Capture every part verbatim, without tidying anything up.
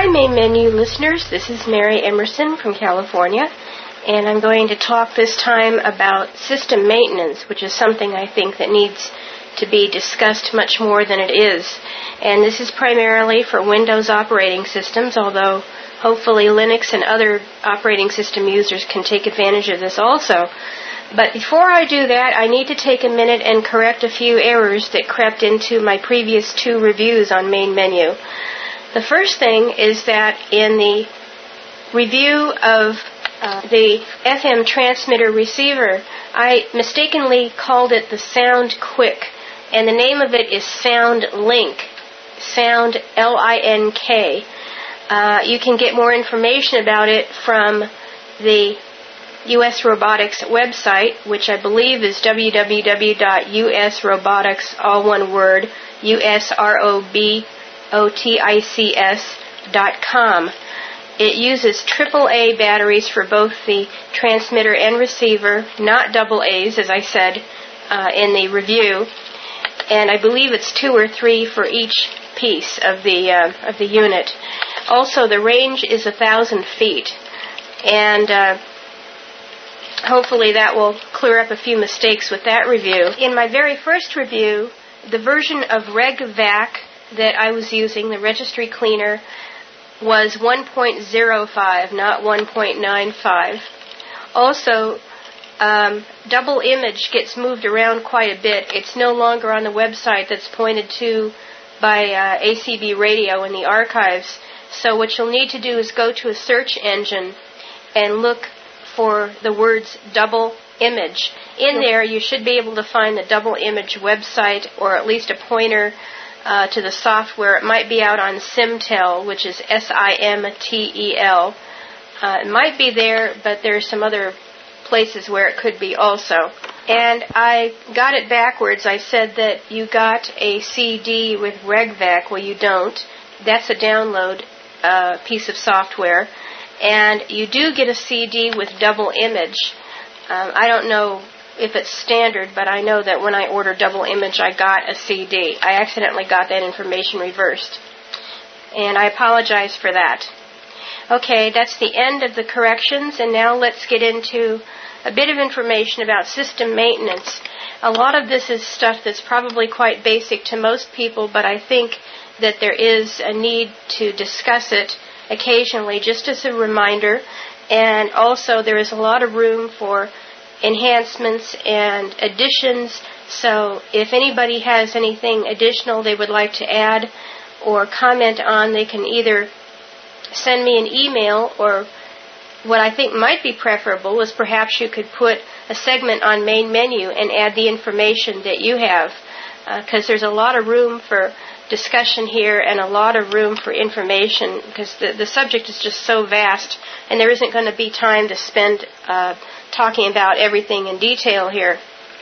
Main Menu listeners, this is Mary Emerson from California, and I'm going to talk this time about system maintenance, which is something I think that needs to be discussed much more than it is. And this is primarily for Windows operating systems, although hopefully Linux and other operating system users can take advantage of this also. But before I do that, I need to take a minute and correct a few errors that crept into my previous two reviews on Main Menu. The first thing is that in the review of uh, the F M transmitter receiver, I mistakenly called it the Sound Quick, and the name of it is Sound Link, Sound L I N K. Uh, you can get more information about it from the U S Robotics website, which I believe is w w w dot u s robotics, all one word, U S R O B O T I C S dot com. It uses triple A batteries for both the transmitter and receiver, not double A's, as I said uh, in the review. And I believe it's two or three for each piece of the uh, of the unit. Also, the range is a thousand feet, and uh, hopefully that will clear up a few mistakes with that review. In my very first review, the version of RegVac that I was using, the registry cleaner, was one point oh five, not one point nine five. Also, um, double image gets moved around quite a bit. It's no longer on the website that's pointed to by uh, A C B Radio in the archives. So what you'll need to do is go to a search engine and look for the words double image. In there, you should be able to find the double image website, or at least a pointer uh, to the software. It might be out on Simtel, which is S I M T E L. Uh, it might be there, but there are some other places where it could be also. And I got it backwards. I said that you got a C D with RegVac. Well, you don't. That's a download uh, piece of software. And you do get a C D with double image. Um, I don't know if it's standard, but I know that when I ordered double image, I got a C D. I accidentally got that information reversed, and I apologize for that. Okay, that's the end of the corrections, and now let's get into a bit of information about system maintenance. A lot of this is stuff that's probably quite basic to most people, but I think that there is a need to discuss it occasionally, just as a reminder. And also there is a lot of room for enhancements and additions, so if anybody has anything additional they would like to add or comment on, they can either send me an email, or what I think might be preferable is perhaps you could put a segment on Main Menu and add the information that you have, because uh, there's a lot of room for discussion here and a lot of room for information, because the, the subject is just so vast, and there isn't going to be time to spend uh, talking about everything in detail here.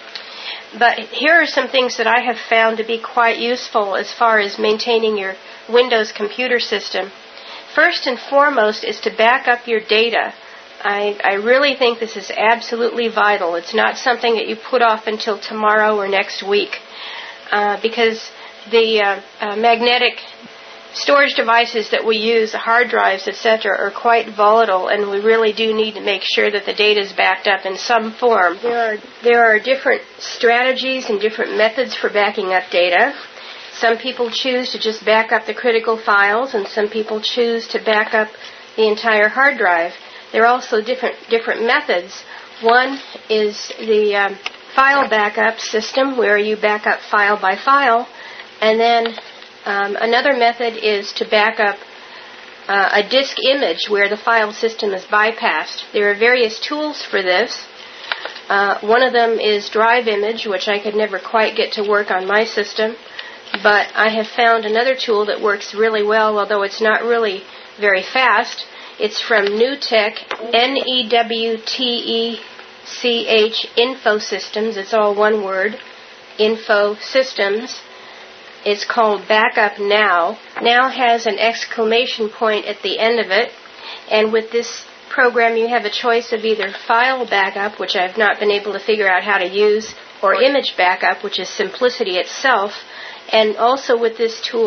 But here are some things that I have found to be quite useful as far as maintaining your Windows computer system. First and foremost is to back up your data. I, I really think this is absolutely vital. It's not something that you put off until tomorrow or next week, uh, because the uh, uh, magnetic storage devices that we use, the hard drives, et cetera, are quite volatile, and we really do need to make sure that the data is backed up in some form. There are, there are different strategies and different methods for backing up data. Some people choose to just back up the critical files, and some people choose to back up the entire hard drive. There are also different different methods. One is the um, file backup system, where you back up file by file, and then um, another method is to back up uh, a disk image where the file system is bypassed. There are various tools for this. Uh, one of them is Drive Image, which I could never quite get to work on my system, but I have found another tool that works really well, although it's not really very fast. It's from NewTek, N E W T E C H Info Systems. It's all one word, Info Systems. It's called Backup Now. Now has an exclamation point at the end of it, and with this program you have a choice of either file backup, which I've not been able to figure out how to use, or image backup, which is simplicity itself. And also with this tool,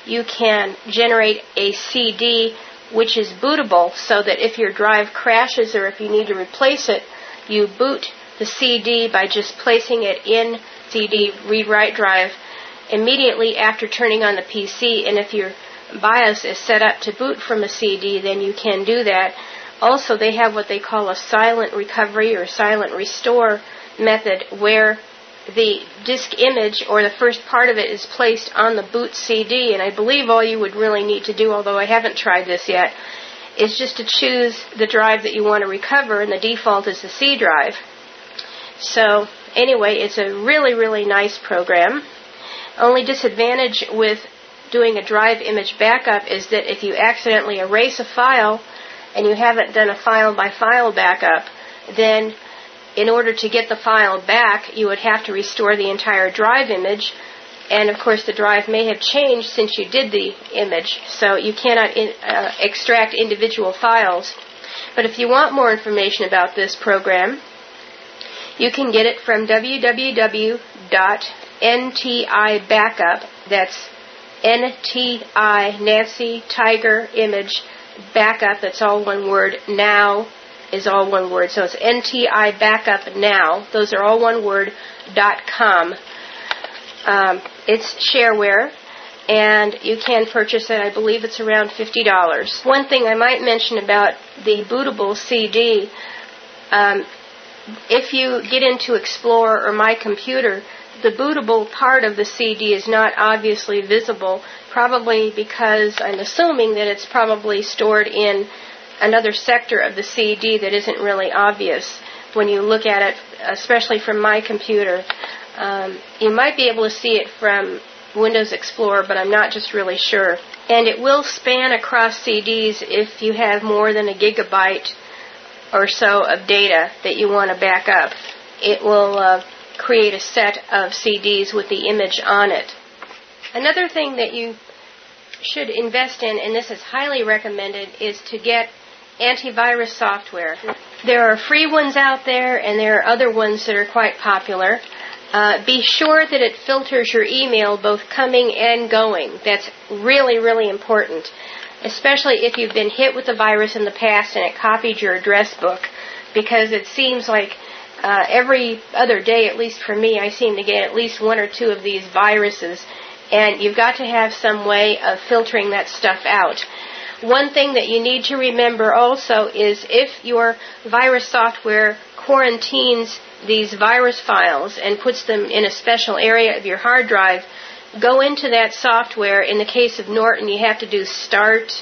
you can generate a C D which is bootable, so that if your drive crashes or if you need to replace it, you boot the C D by just placing it in C D read-write drive immediately after turning on the P C. And if your BIOS is set up to boot from a C D, then you can do that. Also, they have what they call a silent recovery or silent restore method, where the disk image or the first part of it is placed on the boot C D. And I believe all you would really need to do, although I haven't tried this yet, is just to choose the drive that you want to recover, and the default is the C drive. So anyway, it's a really, really nice program. Only disadvantage with doing a drive image backup is that if you accidentally erase a file and you haven't done a file-by-file backup, then in order to get the file back, you would have to restore the entire drive image. And of course, the drive may have changed since you did the image, so you cannot in, uh, extract individual files. But if you want more information about this program, you can get it from w w w dot n t i backup, that's N T I, Nancy, Tiger, Image, Backup, that's all one word, Now is all one word, so it's N T I Backup Now, those are all one word, dot com. Um, it's shareware, and you can purchase it. I believe it's around fifty dollars. One thing I might mention about the bootable C D, um, if you get into Explorer or My Computer, the bootable part of the C D is not obviously visible, probably because I'm assuming that it's probably stored in another sector of the C D that isn't really obvious when you look at it, especially from My Computer. Um, you might be able to see it from Windows Explorer, but I'm not just really sure. And it will span across C Ds if you have more than a gigabyte or so of data that you want to back up. It will uh, create a set of C Ds with the image on it. Another thing that you should invest in, and this is highly recommended, is to get antivirus software. There are free ones out there, and there are other ones that are quite popular. Uh, be sure that it filters your email both coming and going. That's really, really important, especially if you've been hit with the virus in the past and it copied your address book, because it seems like uh, every other day, at least for me, I seem to get at least one or two of these viruses, and you've got to have some way of filtering that stuff out. One thing that you need to remember also is if your virus software quarantines these virus files and puts them in a special area of your hard drive, go into that software. In the case of Norton, you have to do Start,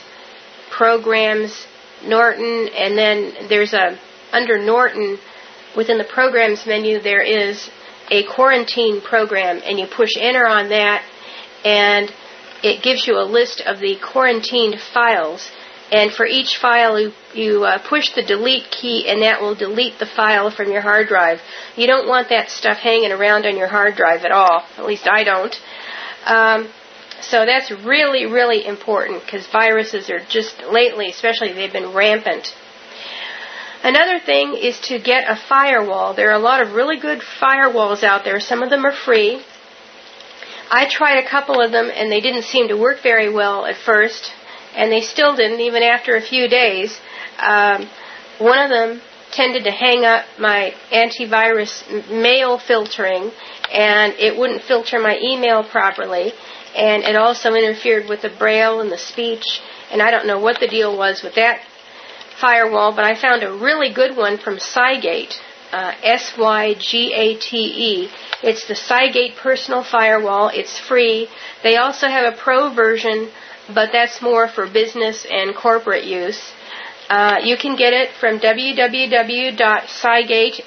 Programs, Norton, and then there's a, under Norton, within the Programs menu, there is a quarantine program, and you push Enter on that, and it gives you a list of the quarantined files. And for each file, you, you uh, push the delete key, and that will delete the file from your hard drive. You don't want that stuff hanging around on your hard drive at all. At least I don't. Um, so that's really, really important, because viruses are just, lately especially, they've been rampant. Another thing is to get a firewall. There are a lot of really good firewalls out there. Some of them are free. I tried a couple of them, and they didn't seem to work very well at first. And they still didn't, even after a few days. Um, one of them tended to hang up my antivirus mail filtering, and it wouldn't filter my email properly. And it also interfered with the braille and the speech, and I don't know what the deal was with that firewall, but I found a really good one from Cygate, uh, S Y G A T E. It's the Cygate Personal Firewall. It's free. They also have a pro version, but that's more for business and corporate use. Uh, you can get it from w w w dot cygate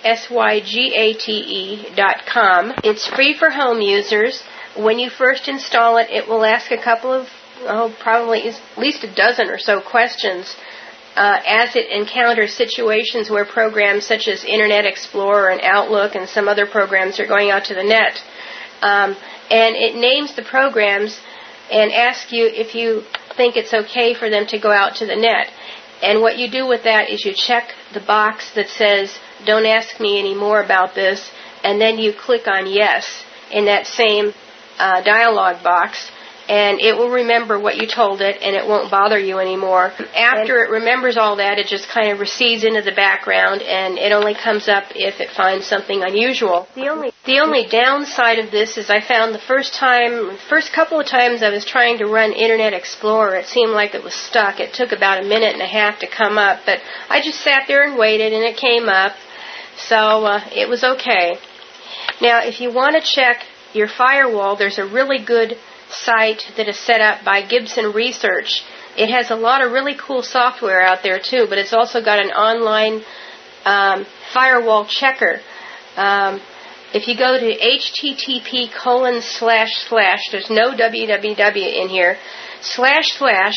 dot com. It's free for home users. When you first install it, it will ask a couple of, oh, probably at least a dozen or so questions uh, as it encounters situations where programs such as Internet Explorer and Outlook and some other programs are going out to the net. Um, and it names the programs and ask you if you think it's okay for them to go out to the net. And what you do with that is you check the box that says, don't ask me any more about this, and then you click on yes in that same uh, dialog box, and it will remember what you told it, and it won't bother you anymore. After it remembers all that, it just kind of recedes into the background, and it only comes up if it finds something unusual. The only the only downside of this is I found the first time, first couple of times I was trying to run Internet Explorer, it seemed like it was stuck. It took about a minute and a half to come up, but I just sat there and waited, and it came up, so uh, it was okay. Now, if you want to check your firewall, there's a really good site that is set up by Gibson Research. It has a lot of really cool software out there too, but it's also got an online um, firewall checker. Um, if you go to http colon slash slash, there's no www in here, slash slash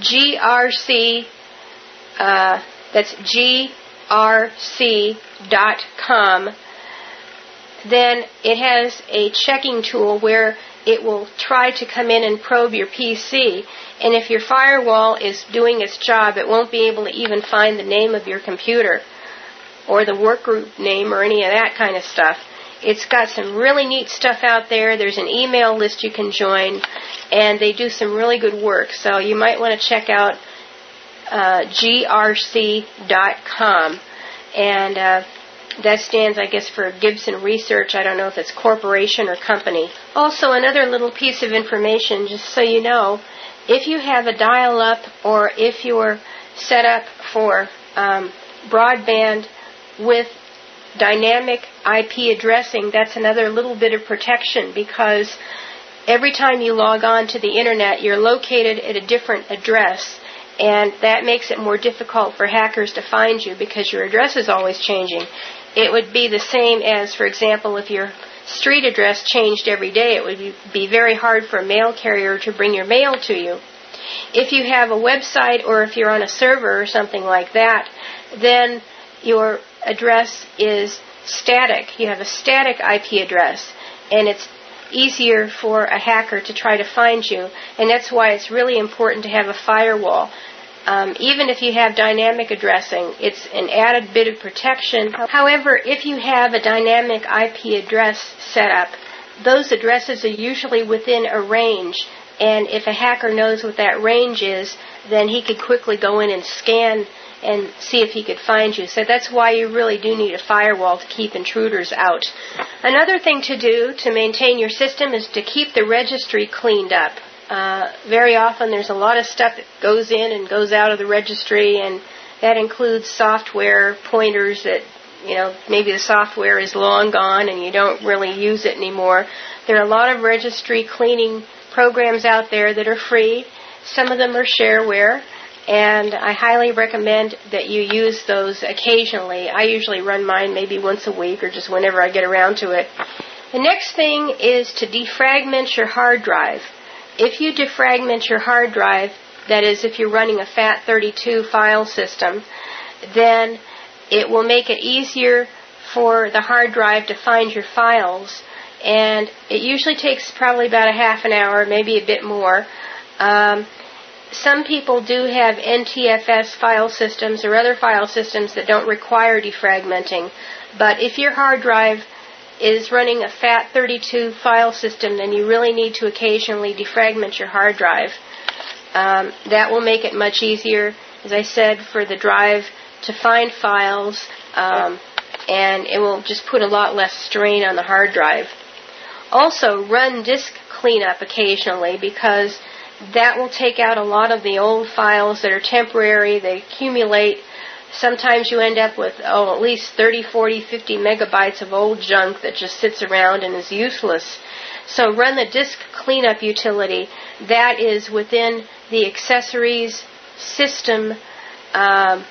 grc, uh, that's grc dot com, then it has a checking tool where it will try to come in and probe your P C, and if your firewall is doing its job, it won't be able to even find the name of your computer or the workgroup name or any of that kind of stuff. It's got some really neat stuff out there. There's an email list you can join, and they do some really good work, so you might want to check out uh, grc dot com, and uh, that stands, I guess, for Gibson Research. I don't know if it's corporation or company. Also, another little piece of information, just so you know, if you have a dial-up or if you're set up for um, broadband with dynamic I P addressing, that's another little bit of protection, because every time you log on to the Internet, you're located at a different address, and that makes it more difficult for hackers to find you because your address is always changing. It would be the same as, for example, if your street address changed every day, it would be very hard for a mail carrier to bring your mail to you. If you have a website or if you're on a server or something like that, then your address is static. You have a static I P address, and it's easier for a hacker to try to find you, and that's why it's really important to have a firewall. Um, even if you have dynamic addressing, it's an added bit of protection. However, if you have a dynamic I P address set up, those addresses are usually within a range, and if a hacker knows what that range is, then he could quickly go in and scan and see if he could find you. So that's why you really do need a firewall to keep intruders out. Another thing to do to maintain your system is to keep the registry cleaned up. Uh, very often there's a lot of stuff that goes in and goes out of the registry, and that includes software pointers that, you know, maybe the software is long gone and you don't really use it anymore. There are a lot of registry cleaning programs out there that are free. Some of them are shareware, and I highly recommend that you use those occasionally. I usually run mine maybe once a week or just whenever I get around to it. The next thing is to defragment your hard drive. If you defragment your hard drive, that is, if you're running a FAT thirty-two file system, then it will make it easier for the hard drive to find your files, and it usually takes probably about a half an hour, maybe a bit more. Um, some people do have N T F S file systems or other file systems that don't require defragmenting, but if your hard drive is running a FAT thirty-two file system, then you really need to occasionally defragment your hard drive. Um, that will make it much easier, as I said, for the drive to find files, um, and it will just put a lot less strain on the hard drive. Also, run disk cleanup occasionally, because that will take out a lot of the old files that are temporary. They accumulate. Sometimes you end up with, oh, at least thirty, forty, fifty megabytes of old junk that just sits around and is useless. So run the disk cleanup utility. That is within the accessories system um,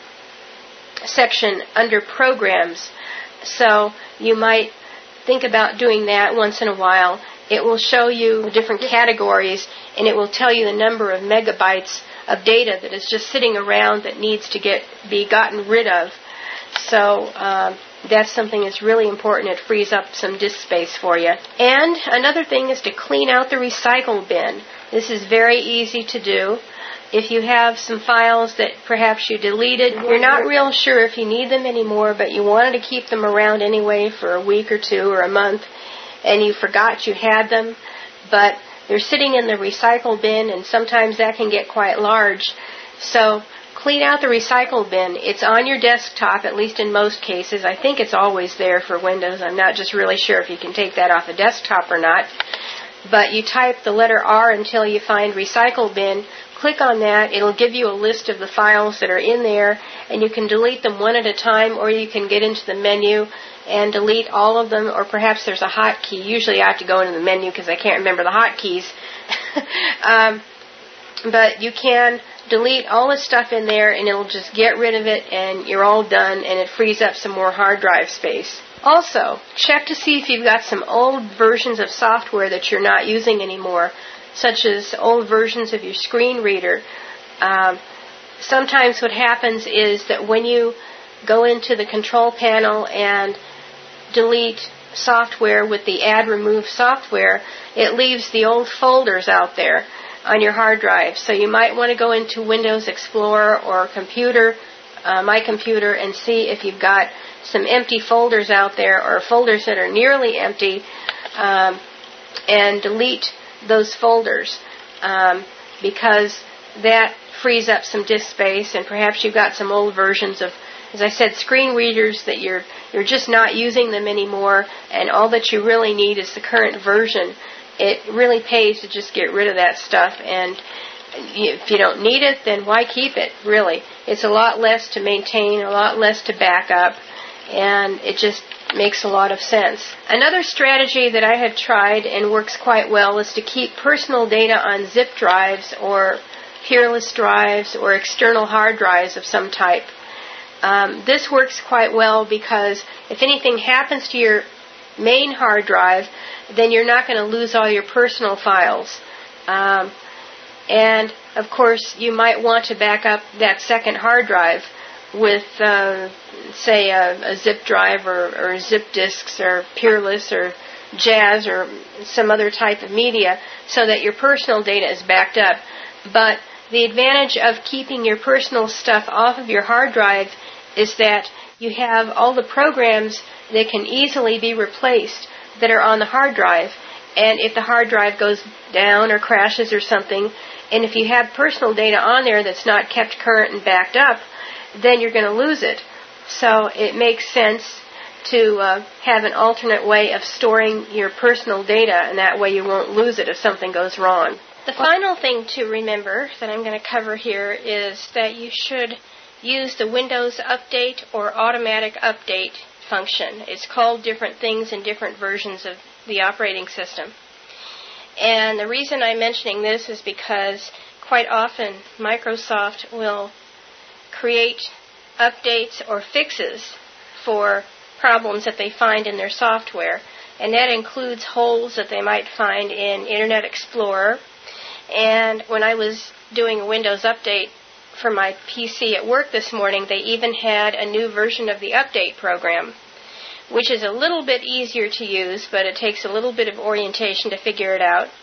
section under programs. So you might think about doing that once in a while. It will show you different categories, and it will tell you the number of megabytes of data that is just sitting around that needs to get be gotten rid of. So um, that's something that's really important. It frees up some disk space for you. And another thing is to clean out the recycle bin. This is very easy to do. If you have some files that perhaps you deleted, you're not real sure if you need them anymore, but you wanted to keep them around anyway for a week or two or a month, and you forgot you had them, but they're sitting in the recycle bin, and sometimes that can get quite large. So clean out the recycle bin. It's on your desktop, at least in most cases. I think it's always there for Windows. I'm not just really sure if you can take that off a desktop or not. But you type the letter R until you find recycle bin. Click on that. It'll give you a list of the files that are in there, and you can delete them one at a time, or you can get into the menu and delete all of them, or perhaps there's a hotkey. Usually I have to go into the menu because I can't remember the hotkeys. um, but you can delete all the stuff in there, and it'll just get rid of it, and you're all done, and it frees up some more hard drive space. Also, check to see if you've got some old versions of software that you're not using anymore, such as old versions of your screen reader. Um, sometimes what happens is that when you go into the control panel and delete software with the add remove software, it leaves the old folders out there on your hard drive. So you might want to go into Windows Explorer or computer, uh, my computer, and see if you've got some empty folders out there, or folders that are nearly empty, um, and delete those folders, um, because that frees up some disk space, and perhaps you've got some old versions of, as I said, screen readers that you're you're just not using them anymore, and all that you really need is the current version. It really pays to just get rid of that stuff, and if you don't need it, then why keep it, really? It's a lot less to maintain, a lot less to back up, and it just makes a lot of sense. Another strategy that I have tried and works quite well is to keep personal data on zip drives or peerless drives or external hard drives of some type. Um, this works quite well because if anything happens to your main hard drive, then you're not going to lose all your personal files. Um, and, of course, you might want to back up that second hard drive with, uh, say, a, a zip drive or, or zip disks or peerless or Jazz or some other type of media so that your personal data is backed up. But the advantage of keeping your personal stuff off of your hard drive is that you have all the programs that can easily be replaced that are on the hard drive. And if the hard drive goes down or crashes or something, and if you have personal data on there that's not kept current and backed up, then you're going to lose it. So it makes sense to uh, have an alternate way of storing your personal data, and that way you won't lose it if something goes wrong. The final thing to remember that I'm going to cover here is that you should use the Windows Update or Automatic Update function. It's called different things in different versions of the operating system. And the reason I'm mentioning this is because quite often Microsoft will create updates or fixes for problems that they find in their software. And that includes holes that they might find in Internet Explorer. And when I was doing a Windows update for my P C at work this morning, they even had a new version of the update program, which is a little bit easier to use, but it takes a little bit of orientation to figure it out.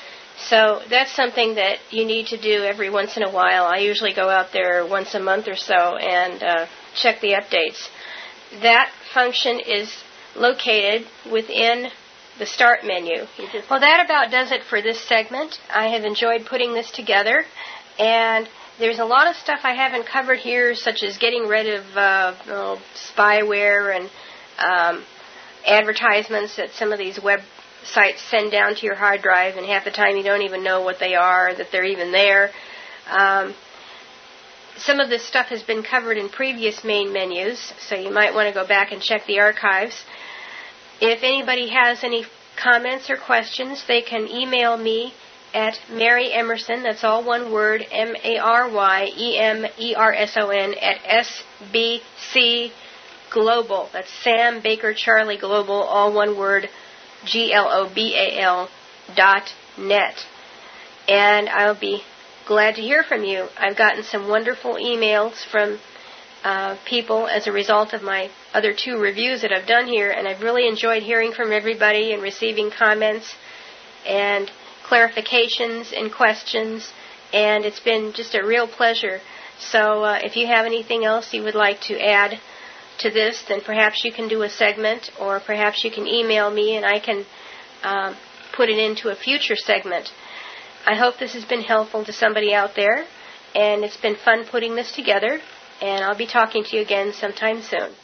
So that's something that you need to do every once in a while. I usually go out there once a month or so and uh, check the updates. That function is located within the Start menu. Well, that about does it for this segment. I have enjoyed putting this together, and there's a lot of stuff I haven't covered here, such as getting rid of uh, oh, spyware and um, advertisements that some of these web sites send down to your hard drive, and half the time you don't even know what they are, that they're even there. Um, some of this stuff has been covered in previous main menus, so you might want to go back and check the archives. If anybody has any comments or questions, they can email me at Mary Emerson, that's all one word, M A R Y E M E R S O N, at S B C Global. That's Sam Baker Charlie Global, all one word, G L O B A L dot net. And I'll be glad to hear from you. I've gotten some wonderful emails from uh, people as a result of my other two reviews that I've done here, and I've really enjoyed hearing from everybody and receiving comments and clarifications and questions, and it's been just a real pleasure. So uh, if you have anything else you would like to add to this, then perhaps you can do a segment, or perhaps you can email me and I can um, put it into a future segment. I hope this has been helpful to somebody out there, and it's been fun putting this together, and I'll be talking to you again sometime soon.